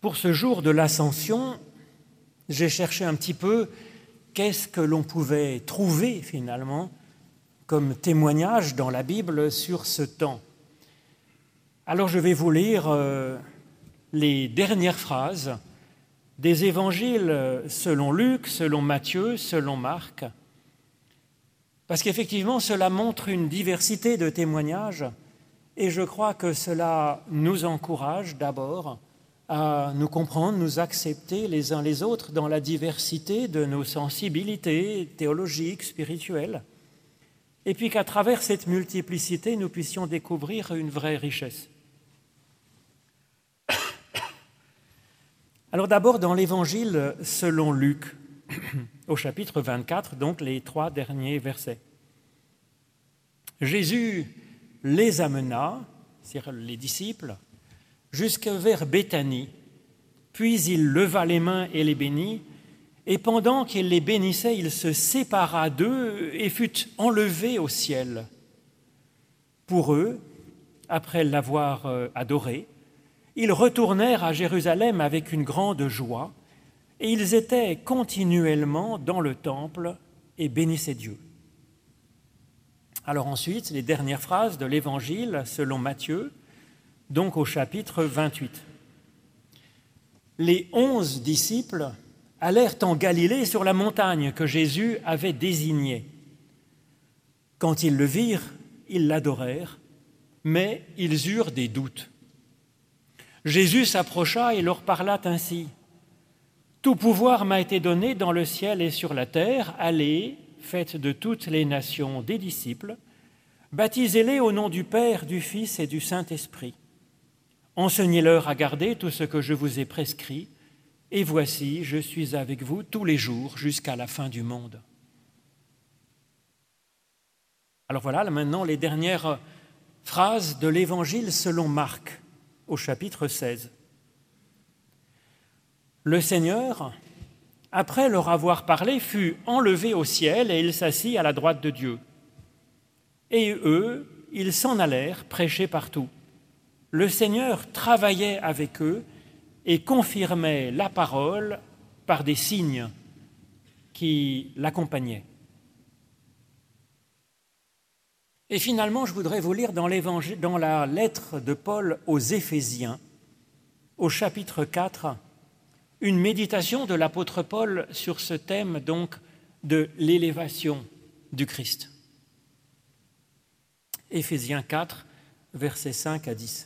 Pour ce jour de l'Ascension, j'ai cherché un petit peu qu'est-ce que l'on pouvait trouver finalement comme témoignage dans la Bible sur ce temps. Alors je vais vous lire les dernières phrases des évangiles selon Luc, selon Matthieu, selon Marc, parce qu'effectivement cela montre une diversité de témoignages et je crois que cela nous encourage d'abord à nous comprendre, nous accepter les uns les autres dans la diversité de nos sensibilités théologiques, spirituelles, et puis qu'à travers cette multiplicité, nous puissions découvrir une vraie richesse. Alors d'abord, dans l'Évangile selon Luc, au chapitre 24, donc les 3 derniers versets. Jésus les amena, c'est-à-dire les disciples, jusque vers Béthanie, puis il leva les mains et les bénit, et pendant qu'il les bénissait, il se sépara d'eux et fut enlevé au ciel. Pour eux, après l'avoir adoré, ils retournèrent à Jérusalem avec une grande joie, et ils étaient continuellement dans le temple et bénissaient Dieu. Alors ensuite, les dernières phrases de l'Évangile selon Matthieu, donc au chapitre 28. Les 11 disciples allèrent en Galilée sur la montagne que Jésus avait désignée. Quand ils le virent, ils l'adorèrent, mais ils eurent des doutes. Jésus s'approcha et leur parla ainsi. « Tout pouvoir m'a été donné dans le ciel et sur la terre. Allez, faites de toutes les nations des disciples, baptisez-les au nom du Père, du Fils et du Saint-Esprit. Enseignez-leur à garder tout ce que je vous ai prescrit, et voici, je suis avec vous tous les jours jusqu'à la fin du monde. » Alors voilà maintenant les dernières phrases de l'Évangile selon Marc, au chapitre 16. Le Seigneur, après leur avoir parlé, fut enlevé au ciel et il s'assit à la droite de Dieu. Et eux, ils s'en allèrent prêcher partout. Le Seigneur travaillait avec eux et confirmait la parole par des signes qui l'accompagnaient. Et finalement, je voudrais vous lire dans la lettre de Paul aux Éphésiens, au chapitre 4, une méditation de l'apôtre Paul sur ce thème donc de l'élévation du Christ. Éphésiens 4, versets 5 à 10.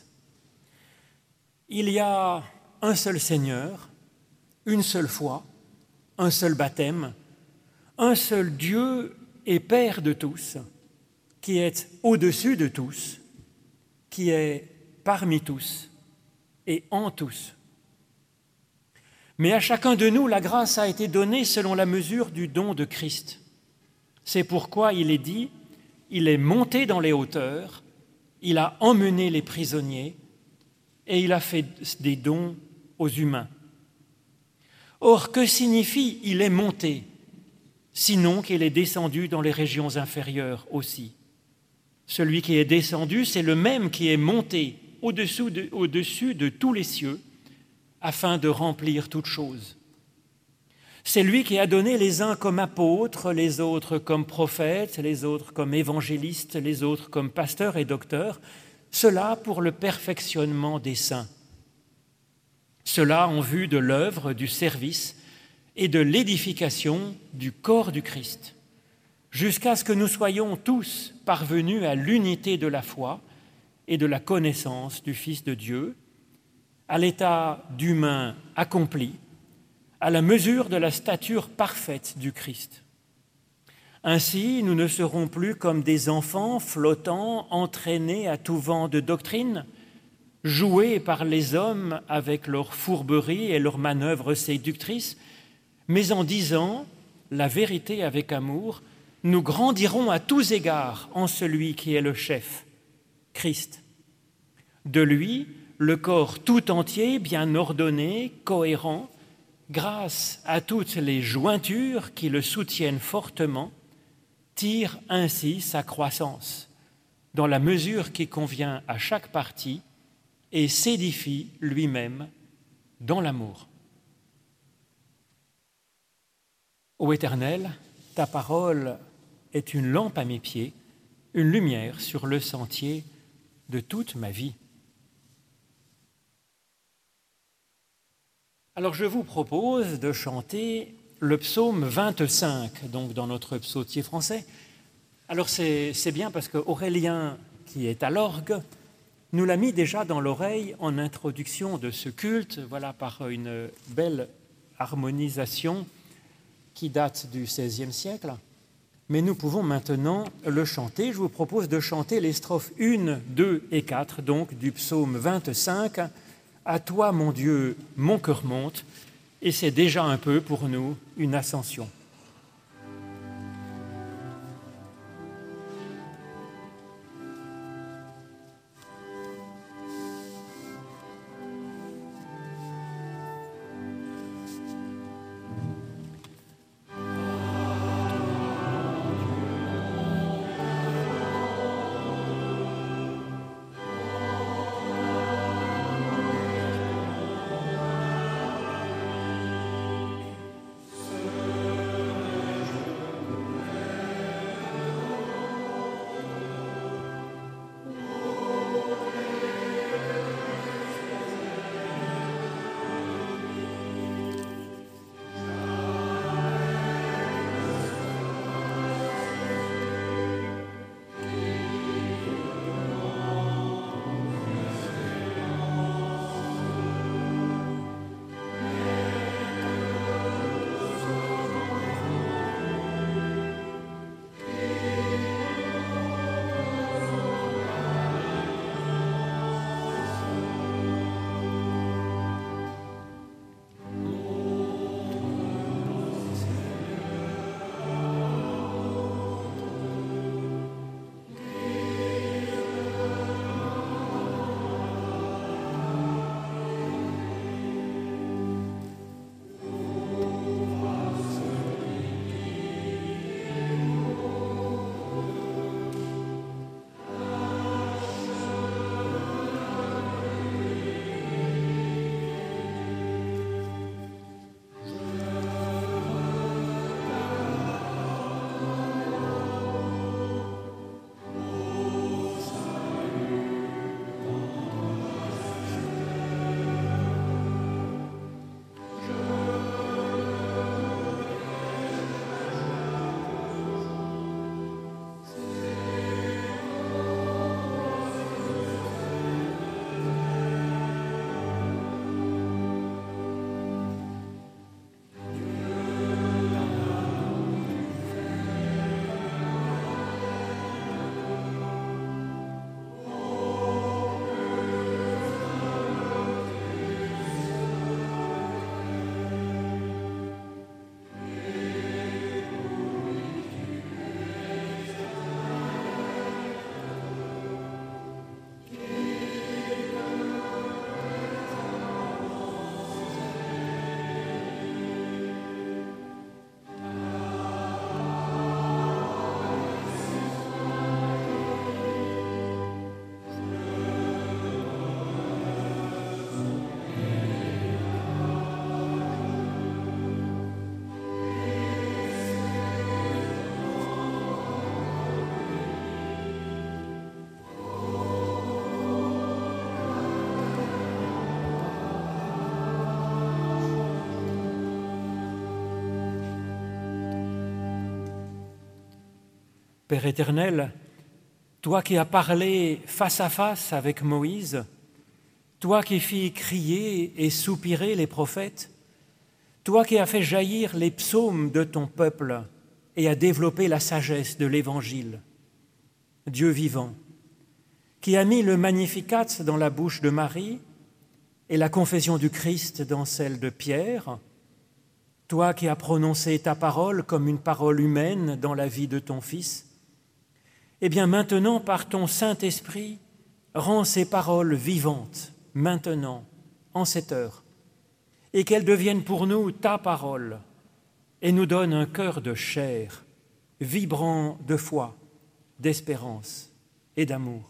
Il y a un seul Seigneur, une seule foi, un seul baptême, un seul Dieu et Père de tous, qui est au-dessus de tous, qui est parmi tous et en tous. Mais à chacun de nous, la grâce a été donnée selon la mesure du don de Christ. C'est pourquoi il est dit, il est monté dans les hauteurs, il a emmené les prisonniers et il a fait des dons aux humains. Or, que signifie « il est monté » sinon qu'il est descendu dans les régions inférieures aussi? Celui qui est descendu, c'est le même qui est monté au-dessus de tous les cieux afin de remplir toutes choses. C'est lui qui a donné les uns comme apôtres, les autres comme prophètes, les autres comme évangélistes, les autres comme pasteurs et docteurs, cela pour le perfectionnement des saints. Cela en vue de l'œuvre du service et de l'édification du corps du Christ, jusqu'à ce que nous soyons tous parvenus à l'unité de la foi et de la connaissance du Fils de Dieu, à l'état d'humain accompli, à la mesure de la stature parfaite du Christ. Ainsi, nous ne serons plus comme des enfants flottants, entraînés à tout vent de doctrine, joués par les hommes avec leurs fourberies et leurs manœuvres séductrices, mais en disant la vérité avec amour, nous grandirons à tous égards en celui qui est le chef, Christ. De lui, le corps tout entier, bien ordonné, cohérent, grâce à toutes les jointures qui le soutiennent fortement, tire ainsi sa croissance, dans la mesure qui convient à chaque partie, et s'édifie lui-même dans l'amour. Ô Éternel, ta parole est une lampe à mes pieds, une lumière sur le sentier de toute ma vie. Alors je vous propose de chanter le psaume 25, donc dans notre psautier français. Alors c'est bien parce qu'Aurélien, qui est à l'orgue, nous l'a mis déjà dans l'oreille en introduction de ce culte, voilà, par une belle harmonisation qui date du XVIe siècle. Mais nous pouvons maintenant le chanter. Je vous propose de chanter les strophes 1, 2 et 4, donc du psaume 25. À toi, mon Dieu, mon cœur monte, et c'est déjà un peu pour nous une ascension. Père éternel, toi qui as parlé face à face avec Moïse, toi qui fis crier et soupirer les prophètes, toi qui as fait jaillir les psaumes de ton peuple et as développé la sagesse de l'Évangile, Dieu vivant, qui a mis le Magnificat dans la bouche de Marie et la confession du Christ dans celle de Pierre, toi qui as prononcé ta parole comme une parole humaine dans la vie de ton Fils, eh bien maintenant, par ton Saint-Esprit, rends ces paroles vivantes, maintenant, en cette heure, et qu'elles deviennent pour nous ta parole, et nous donne un cœur de chair, vibrant de foi, d'espérance et d'amour.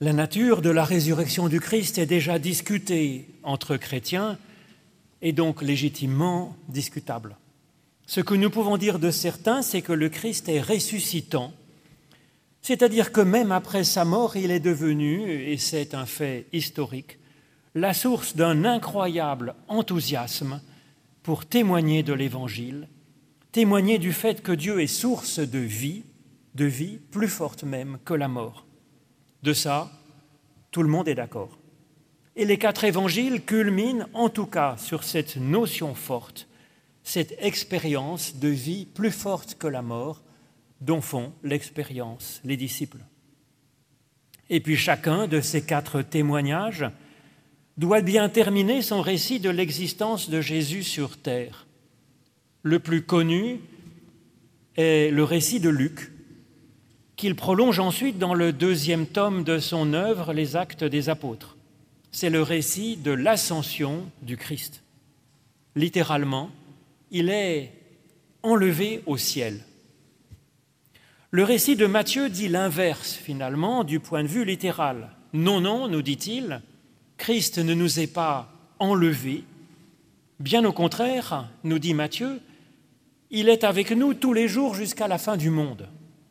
La nature de la résurrection du Christ est déjà discutée entre chrétiens et donc légitimement discutable. Ce que nous pouvons dire de certains, c'est que le Christ est ressuscitant, c'est-à-dire que même après sa mort, il est devenu, et c'est un fait historique, la source d'un incroyable enthousiasme pour témoigner de l'Évangile, témoigner du fait que Dieu est source de vie plus forte même que la mort. De ça, tout le monde est d'accord. Et les 4 évangiles culminent en tout cas sur cette notion forte, cette expérience de vie plus forte que la mort dont font l'expérience les disciples. Et puis chacun de ces 4 témoignages doit bien terminer son récit de l'existence de Jésus sur terre. Le plus connu est le récit de Luc, qu'il prolonge ensuite dans le 2e tome de son œuvre, Les Actes des Apôtres. C'est le récit de l'ascension du Christ. Littéralement, il est enlevé au ciel. Le récit de Matthieu dit l'inverse, finalement, du point de vue littéral. Non, non, nous dit-il, Christ ne nous est pas enlevé. Bien au contraire, nous dit Matthieu, il est avec nous tous les jours jusqu'à la fin du monde.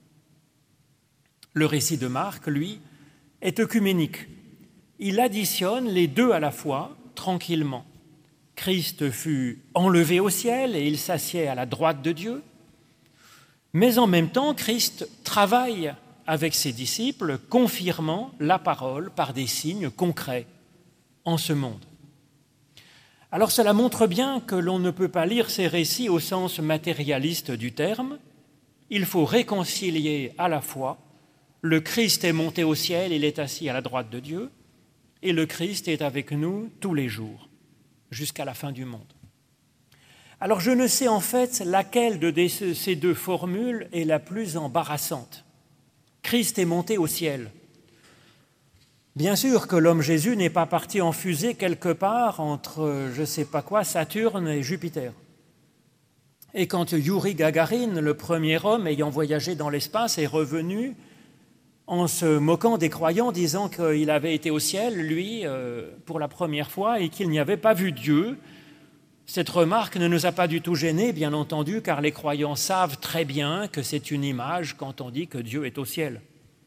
Le récit de Marc, lui, est œcuménique. Il additionne les deux à la fois, tranquillement. Christ fut enlevé au ciel et il s'assied à la droite de Dieu. Mais en même temps, Christ travaille avec ses disciples, confirmant la parole par des signes concrets en ce monde. Alors cela montre bien que l'on ne peut pas lire ces récits au sens matérialiste du terme. Il faut réconcilier à la fois le Christ est monté au ciel, il est assis à la droite de Dieu, et le Christ est avec nous tous les jours, jusqu'à la fin du monde. Alors je ne sais en fait laquelle de ces 2 formules est la plus embarrassante. Christ est monté au ciel. Bien sûr que l'homme Jésus n'est pas parti en fusée quelque part entre, je ne sais pas quoi, Saturne et Jupiter. Et quand Youri Gagarin, le premier homme ayant voyagé dans l'espace, est revenu en se moquant des croyants, disant qu'il avait été au ciel, lui, pour la première fois, et qu'il n'y avait pas vu Dieu, cette remarque ne nous a pas du tout gênés, bien entendu, car les croyants savent très bien que c'est une image quand on dit que Dieu est au ciel.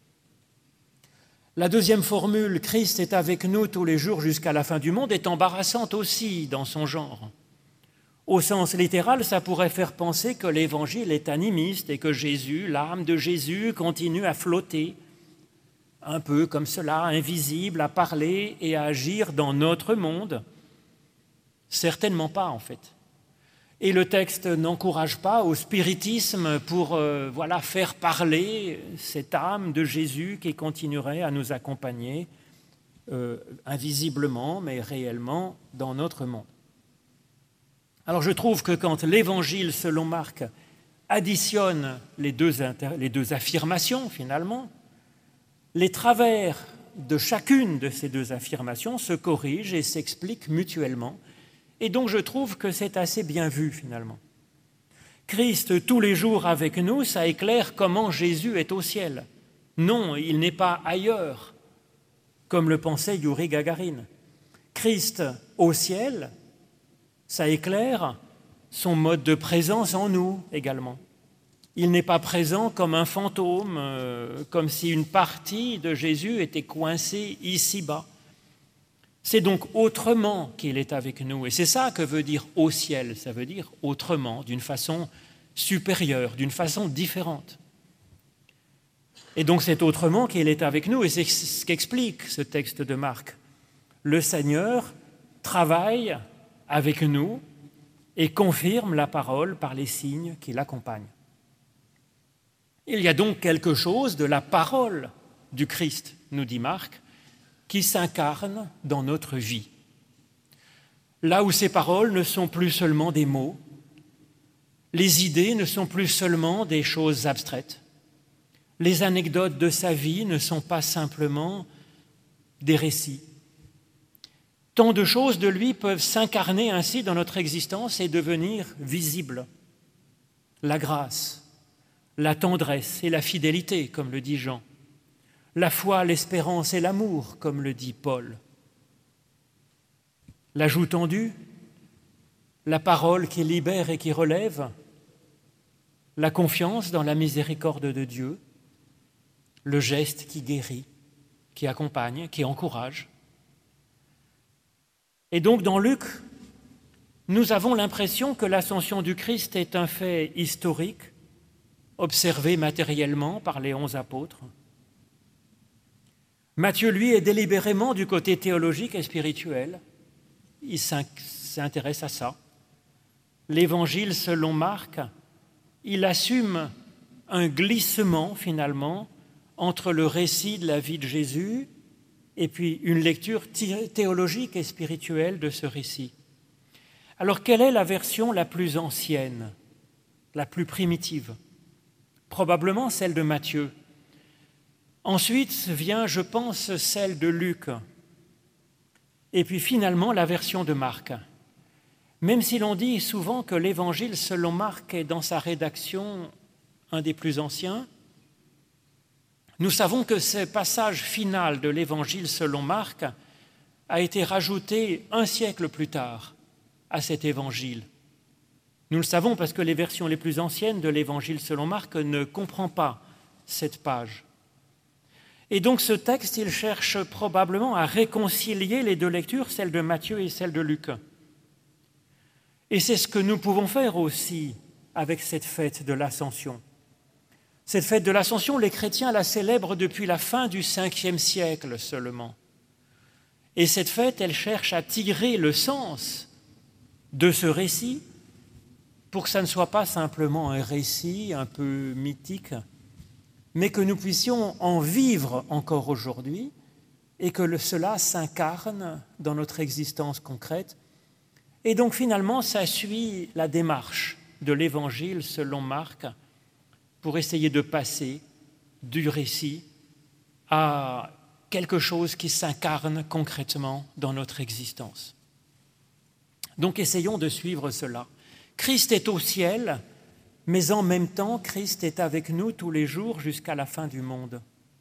La 2e formule, Christ est avec nous tous les jours jusqu'à la fin du monde, est embarrassante aussi dans son genre. Au sens littéral, ça pourrait faire penser que l'Évangile est animiste et que Jésus, l'âme de Jésus, continue à flotter, un peu comme cela, invisible, à parler et à agir dans notre monde. Certainement pas, en fait. Et le texte n'encourage pas au spiritisme pour faire parler cette âme de Jésus qui continuerait à nous accompagner invisiblement, mais réellement dans notre monde. Alors je trouve que quand l'Évangile, selon Marc, additionne les deux affirmations, finalement, les travers de chacune de ces 2 affirmations se corrigent et s'expliquent mutuellement. Et donc je trouve que c'est assez bien vu, finalement. Christ, tous les jours avec nous, ça éclaire comment Jésus est au ciel. Non, il n'est pas ailleurs, comme le pensait Youri Gagarin. Christ au ciel, ça éclaire son mode de présence en nous également. Il n'est pas présent comme un fantôme, comme si une partie de Jésus était coincée ici-bas. C'est donc autrement qu'il est avec nous. Et c'est ça que veut dire au ciel. Ça veut dire autrement, d'une façon supérieure, d'une façon différente. Et donc c'est autrement qu'il est avec nous. Et c'est ce qu'explique ce texte de Marc. Le Seigneur travaille avec nous et confirme la parole par les signes qui l'accompagnent. Il y a donc quelque chose de la parole du Christ, nous dit Marc, qui s'incarne dans notre vie. Là où ces paroles ne sont plus seulement des mots, les idées ne sont plus seulement des choses abstraites, les anecdotes de sa vie ne sont pas simplement des récits. Tant de choses de lui peuvent s'incarner ainsi dans notre existence et devenir visibles. La grâce, la tendresse et la fidélité, comme le dit Jean. la foi, l'espérance et l'amour, comme le dit Paul. La joue tendue, la parole qui libère et qui relève, la confiance dans la miséricorde de Dieu, le geste qui guérit, qui accompagne, qui encourage. Et donc dans Luc, nous avons l'impression que l'ascension du Christ est un fait historique, observé matériellement par les 11 apôtres. Matthieu, lui, est délibérément du côté théologique et spirituel. Il s'intéresse à ça. L'Évangile, selon Marc, il assume un glissement, finalement, entre le récit de la vie de Jésus et puis une lecture théologique et spirituelle de ce récit. Alors, quelle est la version la plus ancienne, la plus primitive? Probablement celle de Matthieu. Ensuite vient, je pense, celle de Luc. Et puis finalement, la version de Marc. Même si l'on dit souvent que l'Évangile selon Marc est dans sa rédaction un des plus anciens, nous savons que ce passage final de l'Évangile selon Marc a été rajouté un siècle plus tard à cet Évangile. Nous le savons parce que les versions les plus anciennes de l'Évangile selon Marc ne comprennent pas cette page. Et donc ce texte, il cherche probablement à réconcilier les deux lectures, celle de Matthieu et celle de Luc. Et c'est ce que nous pouvons faire aussi avec cette fête de l'Ascension. Cette fête de l'Ascension, les chrétiens la célèbrent depuis la fin du 5e siècle seulement. Et cette fête, elle cherche à tirer le sens de ce récit pour que ça ne soit pas simplement un récit un peu mythique, mais que nous puissions en vivre encore aujourd'hui et que cela s'incarne dans notre existence concrète. Et donc finalement, ça suit la démarche de l'Évangile selon Marc pour essayer de passer du récit à quelque chose qui s'incarne concrètement dans notre existence. Donc essayons de suivre cela. Christ est au ciel, mais en même temps, Christ est avec nous tous les jours jusqu'à la fin du monde.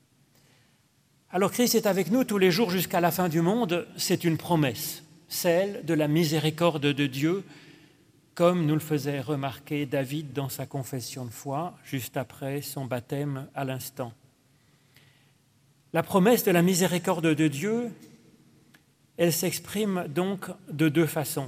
Alors Christ est avec nous tous les jours jusqu'à la fin du monde, c'est une promesse, celle de la miséricorde de Dieu, comme nous le faisait remarquer David dans sa confession de foi, juste après son baptême à l'instant. La promesse de la miséricorde de Dieu, elle s'exprime donc de deux façons.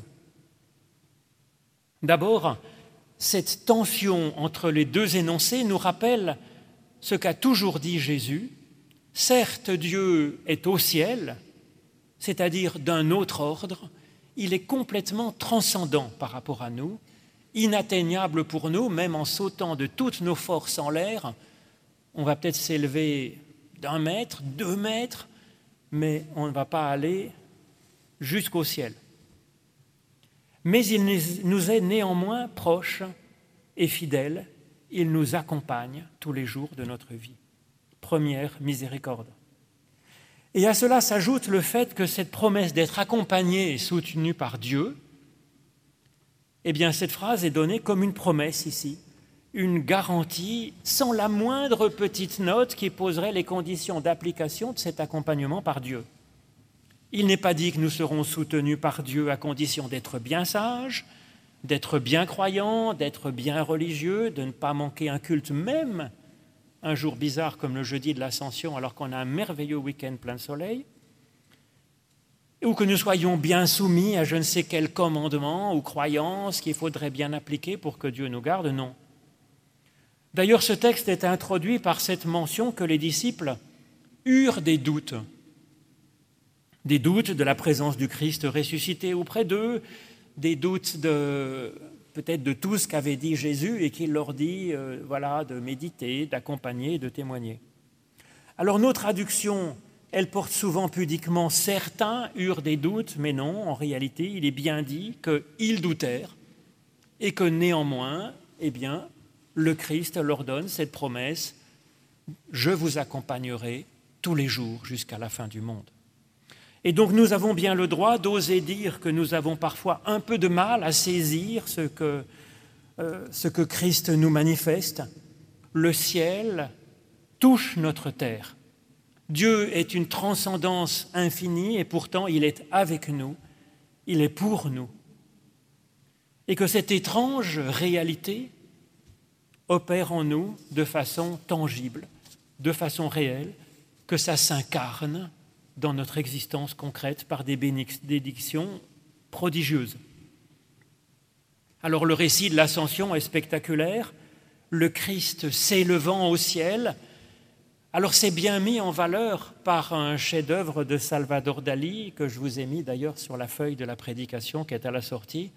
D'abord, cette tension entre les deux énoncés nous rappelle ce qu'a toujours dit Jésus. Certes, Dieu est au ciel, c'est-à-dire d'un autre ordre, il est complètement transcendant par rapport à nous, inatteignable pour nous, même en sautant de toutes nos forces en l'air. On va peut-être s'élever d'1 mètre, 2 mètres, mais on ne va pas aller jusqu'au ciel. Mais il nous est néanmoins proche et fidèle, il nous accompagne tous les jours de notre vie. Première miséricorde. Et à cela s'ajoute le fait que cette promesse d'être accompagné et soutenu par Dieu, eh bien cette phrase est donnée comme une promesse ici, une garantie sans la moindre petite note qui poserait les conditions d'application de cet accompagnement par Dieu. Il n'est pas dit que nous serons soutenus par Dieu à condition d'être bien sages, d'être bien croyants, d'être bien religieux, de ne pas manquer un culte même un jour bizarre comme le jeudi de l'Ascension alors qu'on a un merveilleux week-end plein de soleil, ou que nous soyons bien soumis à je ne sais quel commandement ou croyance qu'il faudrait bien appliquer pour que Dieu nous garde, non. D'ailleurs, ce texte est introduit par cette mention que les disciples eurent des doutes de la présence du Christ ressuscité auprès d'eux, des doutes peut-être de tout ce qu'avait dit Jésus et qu'il leur dit de méditer, d'accompagner, de témoigner. Alors nos traductions, elles portent souvent pudiquement « certains eurent des doutes », mais non, en réalité, il est bien dit qu'ils doutèrent et que néanmoins, le Christ leur donne cette promesse « je vous accompagnerai tous les jours jusqu'à la fin du monde ». Et donc nous avons bien le droit d'oser dire que nous avons parfois un peu de mal à saisir ce que Christ nous manifeste. Le ciel touche notre terre. Dieu est une transcendance infinie et pourtant il est avec nous, il est pour nous. Et que cette étrange réalité opère en nous de façon tangible, de façon réelle, que ça s'incarne dans notre existence concrète par des bénédictions prodigieuses. Alors le récit de l'Ascension est spectaculaire, le Christ s'élevant au ciel. Alors c'est bien mis en valeur par un chef-d'œuvre de Salvador Dalí, que je vous ai mis d'ailleurs sur la feuille de la prédication qui est à la sortie.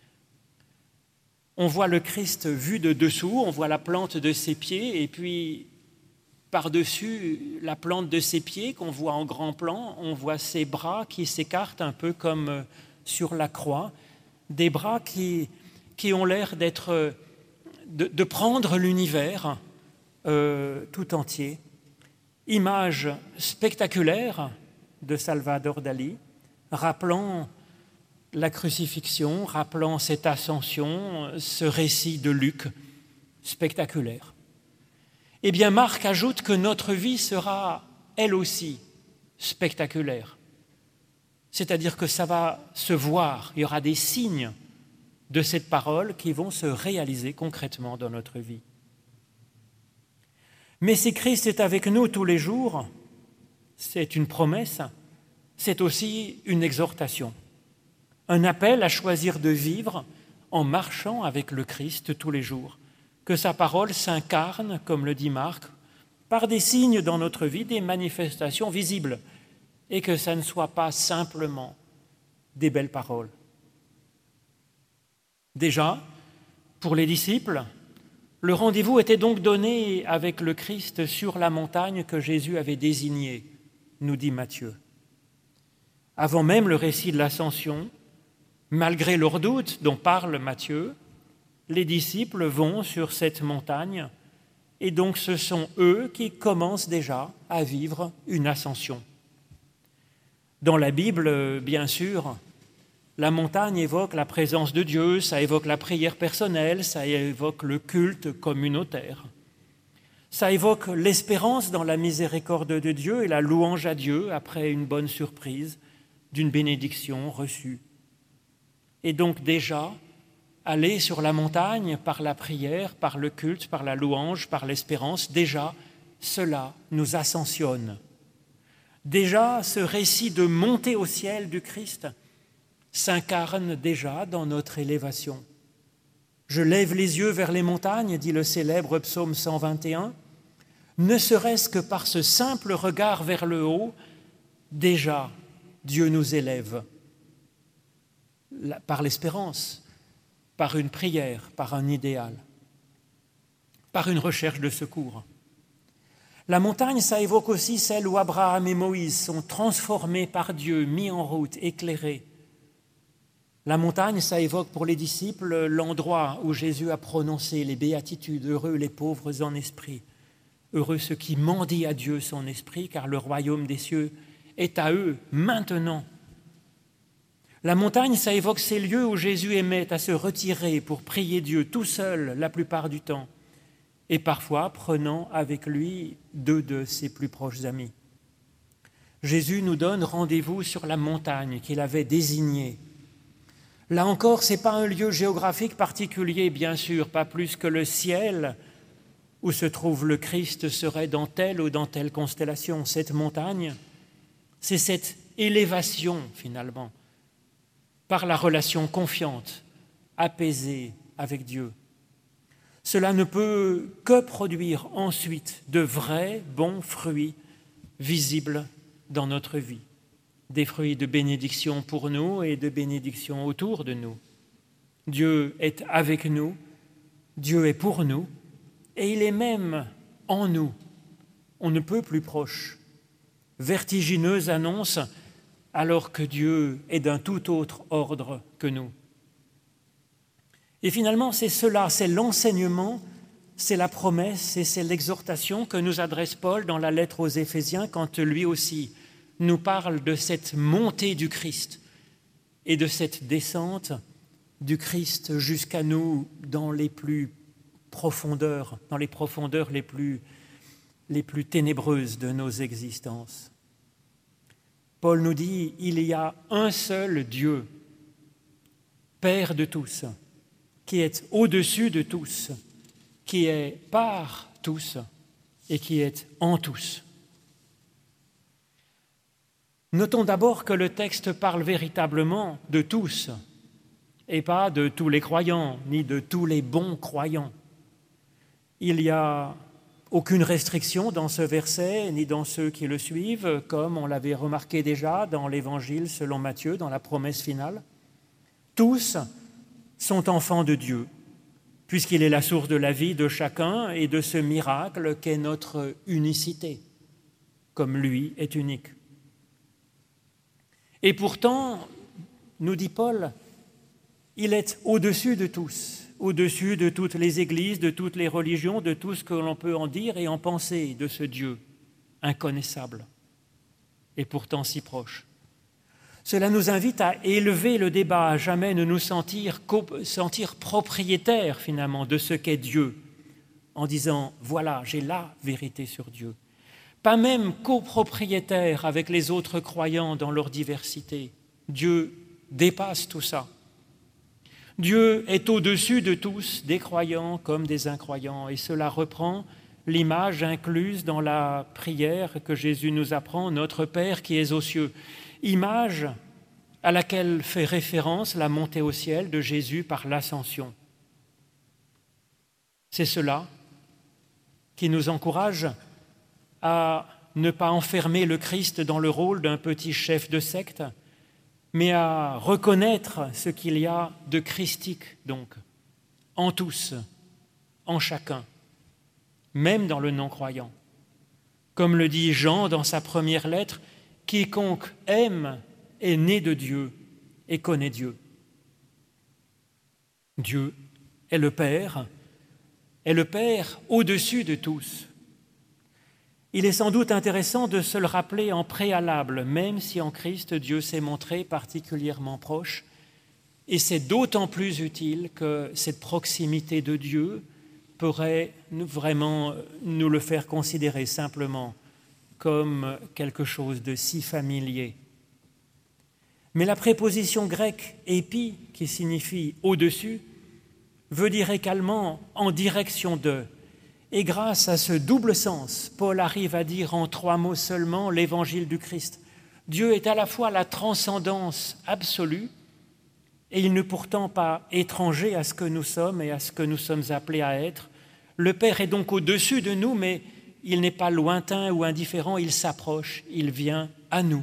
On voit le Christ vu de dessous, on voit la plante de ses pieds, et puis par-dessus la plante de ses pieds qu'on voit en grand plan, on voit ses bras qui s'écartent un peu comme sur la croix, des bras qui ont l'air de prendre l'univers tout entier. Image spectaculaire de Salvador Dalí, rappelant la crucifixion, rappelant cette ascension, ce récit de Luc spectaculaire. Eh bien, Marc ajoute que notre vie sera, elle aussi, spectaculaire. C'est-à-dire que ça va se voir, il y aura des signes de cette parole qui vont se réaliser concrètement dans notre vie. Mais si Christ est avec nous tous les jours, c'est une promesse, c'est aussi une exhortation, un appel à choisir de vivre en marchant avec le Christ tous les jours, que sa parole s'incarne, comme le dit Marc, par des signes dans notre vie, des manifestations visibles, et que ça ne soit pas simplement des belles paroles. Déjà, pour les disciples, le rendez-vous était donc donné avec le Christ sur la montagne que Jésus avait désignée, nous dit Matthieu. Avant même le récit de l'Ascension, malgré leurs doutes dont parle Matthieu, les disciples vont sur cette montagne et donc ce sont eux qui commencent déjà à vivre une ascension. Dans la Bible, bien sûr, la montagne évoque la présence de Dieu, ça évoque la prière personnelle, ça évoque le culte communautaire. Ça évoque l'espérance dans la miséricorde de Dieu et la louange à Dieu après une bonne surprise d'une bénédiction reçue. Et donc déjà, aller sur la montagne par la prière, par le culte, par la louange, par l'espérance, déjà, cela nous ascensionne. Déjà, ce récit de montée au ciel du Christ s'incarne déjà dans notre élévation. Je lève les yeux vers les montagnes, dit le célèbre psaume 121, ne serait-ce que par ce simple regard vers le haut, déjà Dieu nous élève par l'espérance, par une prière, par un idéal, par une recherche de secours. La montagne, ça évoque aussi celle où Abraham et Moïse sont transformés par Dieu, mis en route, éclairés. La montagne, ça évoque pour les disciples l'endroit où Jésus a prononcé les béatitudes, heureux les pauvres en esprit, heureux ceux qui mendient à Dieu son esprit, car le royaume des cieux est à eux maintenant. La montagne, ça évoque ces lieux où Jésus aimait à se retirer pour prier Dieu tout seul la plupart du temps, et parfois prenant avec lui 2 de ses plus proches amis. Jésus nous donne rendez-vous sur la montagne qu'il avait désignée. Là encore, ce n'est pas un lieu géographique particulier, bien sûr, pas plus que le ciel où se trouve le Christ serait dans telle ou dans telle constellation. Cette montagne, c'est cette élévation, finalement, par la relation confiante, apaisée avec Dieu. Cela ne peut que produire ensuite de vrais bons fruits visibles dans notre vie. Des fruits de bénédiction pour nous et de bénédiction autour de nous. Dieu est avec nous, Dieu est pour nous, et il est même en nous. On ne peut plus proche. Vertigineuse annonce, alors que Dieu est d'un tout autre ordre que nous. Et finalement, c'est cela, c'est l'enseignement, c'est la promesse et c'est l'exhortation que nous adresse Paul dans la lettre aux Éphésiens quand lui aussi nous parle de cette montée du Christ et de cette descente du Christ jusqu'à nous dans les profondeurs les plus les plus ténébreuses de nos existences. Paul nous dit, il y a un seul Dieu, Père de tous, qui est au-dessus de tous, qui est par tous et qui est en tous. Notons d'abord que le texte parle véritablement de tous, et pas de tous les croyants, ni de tous les bons croyants. Il n'y a aucune restriction dans ce verset, ni dans ceux qui le suivent, comme on l'avait remarqué déjà dans l'Évangile selon Matthieu, dans la promesse finale. Tous sont enfants de Dieu, puisqu'il est la source de la vie de chacun et de ce miracle qu'est notre unicité, comme lui est unique. Et pourtant, nous dit Paul, il est au-dessus de tous, au-dessus de toutes les églises, de toutes les religions, de tout ce que l'on peut en dire et en penser de ce Dieu inconnaissable et pourtant si proche. Cela nous invite à élever le débat, à jamais ne nous sentir propriétaires finalement de ce qu'est Dieu, en disant « voilà, j'ai la vérité sur Dieu ». Pas même copropriétaires avec les autres croyants dans leur diversité. Dieu dépasse tout ça. Dieu est au-dessus de tous, des croyants comme des incroyants, et cela reprend l'image incluse dans la prière que Jésus nous apprend, notre Père qui es aux cieux. Image à laquelle fait référence la montée au ciel de Jésus par l'ascension. C'est cela qui nous encourage à ne pas enfermer le Christ dans le rôle d'un petit chef de secte, mais à reconnaître ce qu'il y a de christique, donc, en tous, en chacun, même dans le non-croyant. Comme le dit Jean dans sa première lettre, « Quiconque aime est né de Dieu et connaît Dieu. » Dieu est le Père au-dessus de tous. Il est sans doute intéressant de se le rappeler en préalable, même si en Christ, Dieu s'est montré particulièrement proche. Et c'est d'autant plus utile que cette proximité de Dieu pourrait vraiment nous le faire considérer simplement comme quelque chose de si familier. Mais la préposition grecque « épi », qui signifie « au-dessus », veut dire également « en direction de ». Et grâce à ce double sens, Paul arrive à dire en 3 mots seulement l'évangile du Christ. Dieu est à la fois la transcendance absolue et il n'est pourtant pas étranger à ce que nous sommes et à ce que nous sommes appelés à être. Le Père est donc au-dessus de nous, mais il n'est pas lointain ou indifférent, il s'approche, il vient à nous.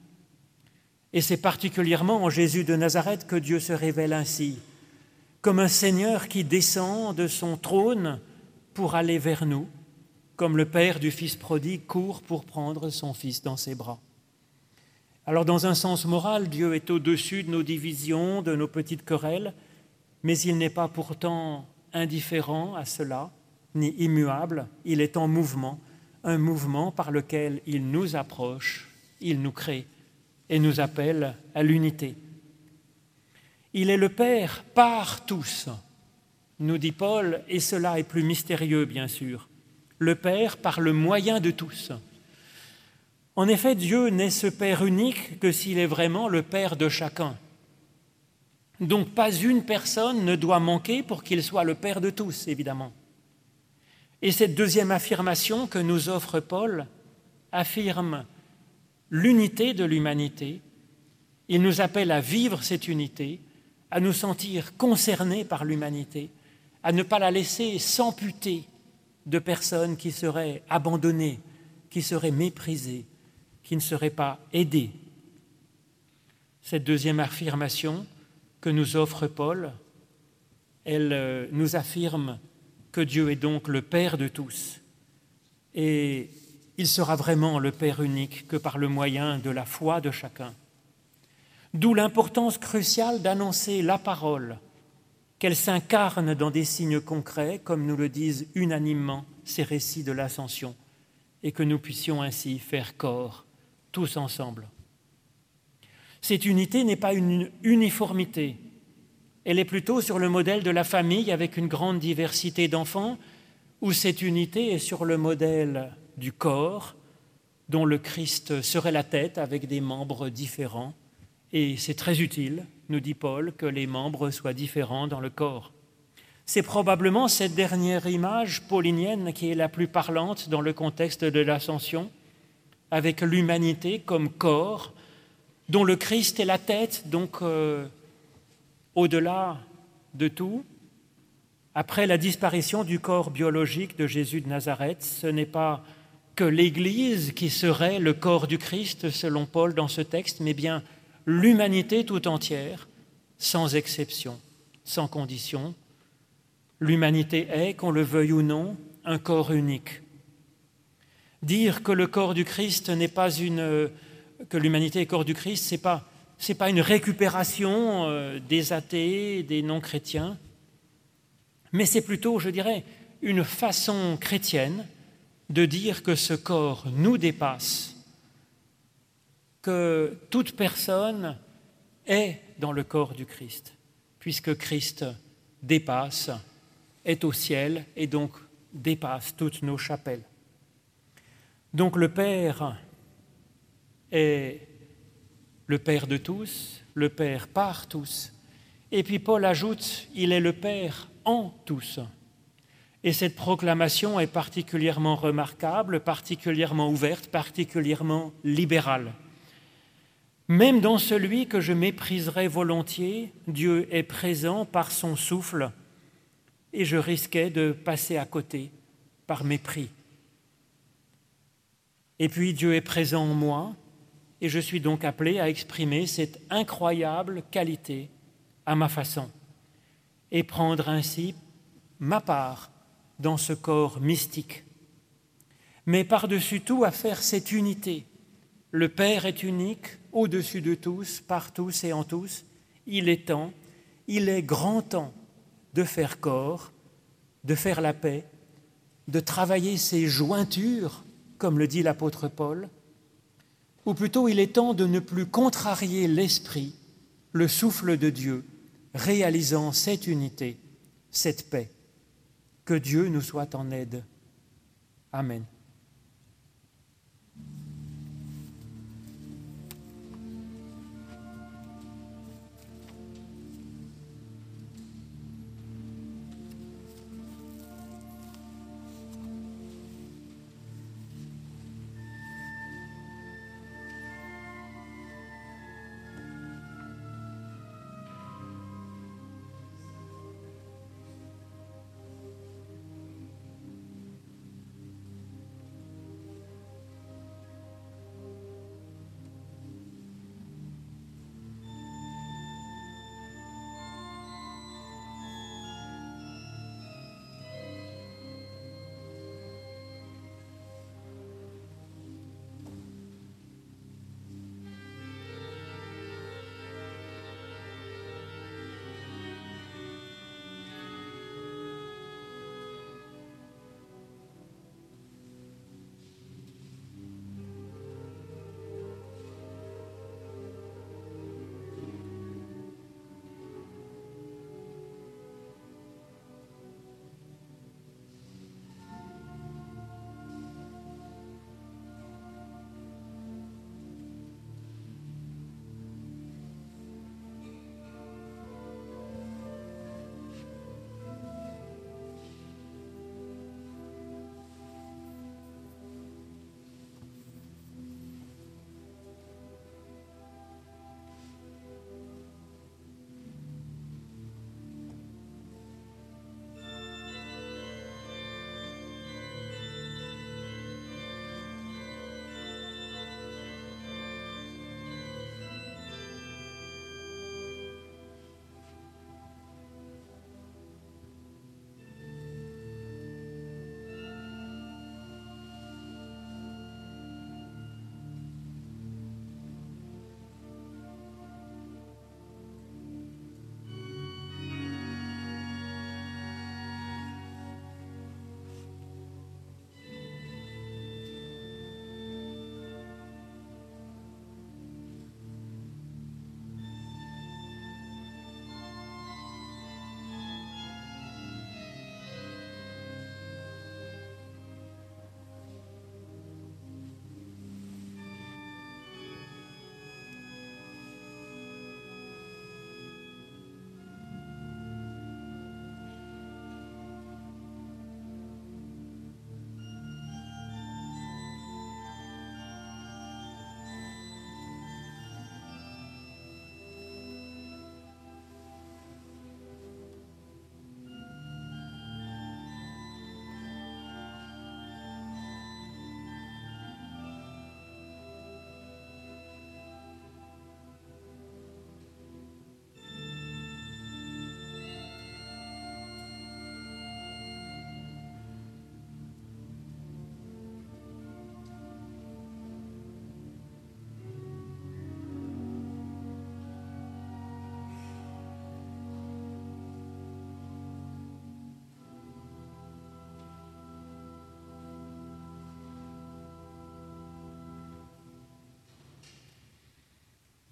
Et c'est particulièrement en Jésus de Nazareth que Dieu se révèle ainsi, comme un Seigneur qui descend de son trône pour aller vers nous, comme le père du fils prodigue court pour prendre son fils dans ses bras. Alors, dans un sens moral, Dieu est au-dessus de nos divisions, de nos petites querelles, mais il n'est pas pourtant indifférent à cela, ni immuable, il est en mouvement, un mouvement par lequel il nous approche, il nous crée et nous appelle à l'unité. Il est le Père par tous, nous dit Paul, et cela est plus mystérieux, bien sûr. Le Père par le moyen de tous. En effet, Dieu n'est ce Père unique que s'il est vraiment le Père de chacun. Donc, pas une personne ne doit manquer pour qu'il soit le Père de tous, évidemment. Et cette deuxième affirmation que nous offre Paul affirme l'unité de l'humanité. Il nous appelle à vivre cette unité, à nous sentir concernés par l'humanité, à ne pas la laisser s'amputer de personnes qui seraient abandonnées, qui seraient méprisées, qui ne seraient pas aidées. Cette deuxième affirmation que nous offre Paul, elle nous affirme que Dieu est donc le Père de tous et il sera vraiment le Père unique que par le moyen de la foi de chacun. D'où l'importance cruciale d'annoncer la parole, qu'elle s'incarne dans des signes concrets, comme nous le disent unanimement ces récits de l'Ascension, et que nous puissions ainsi faire corps, tous ensemble. Cette unité n'est pas une uniformité, elle est plutôt sur le modèle de la famille avec une grande diversité d'enfants, où cette unité est sur le modèle du corps dont le Christ serait la tête avec des membres différents. Et c'est très utile, nous dit Paul, que les membres soient différents dans le corps. C'est probablement cette dernière image paulinienne qui est la plus parlante dans le contexte de l'Ascension, avec l'humanité comme corps, dont le Christ est la tête, donc au-delà de tout. Après la disparition du corps biologique de Jésus de Nazareth, ce n'est pas que l'Église qui serait le corps du Christ, selon Paul dans ce texte, mais bien l'humanité tout entière, sans exception, sans condition. L'humanité est, qu'on le veuille ou non, un corps unique. Dire que le corps du Christ n'est pas que l'humanité est corps du Christ, c'est pas une récupération des athées, des non-chrétiens, mais c'est plutôt, je dirais, une façon chrétienne de dire que ce corps nous dépasse, que toute personne est dans le corps du Christ, puisque Christ dépasse, est au ciel et donc dépasse toutes nos chapelles. Donc le Père est le Père de tous, le Père par tous. Et puis Paul ajoute, il est le Père en tous. Et cette proclamation est particulièrement remarquable, particulièrement ouverte, particulièrement libérale. Même dans celui que je mépriserais volontiers, Dieu est présent par son souffle et je risquais de passer à côté par mépris. Et puis Dieu est présent en moi et je suis donc appelé à exprimer cette incroyable qualité à ma façon et prendre ainsi ma part dans ce corps mystique. Mais par-dessus tout à faire cette unité. Le Père est unique, au-dessus de tous, par tous et en tous. Il est temps, il est grand temps de faire corps, de faire la paix, de travailler ses jointures, comme le dit l'apôtre Paul, ou plutôt il est temps de ne plus contrarier l'esprit, le souffle de Dieu, réalisant cette unité, cette paix. Que Dieu nous soit en aide. Amen.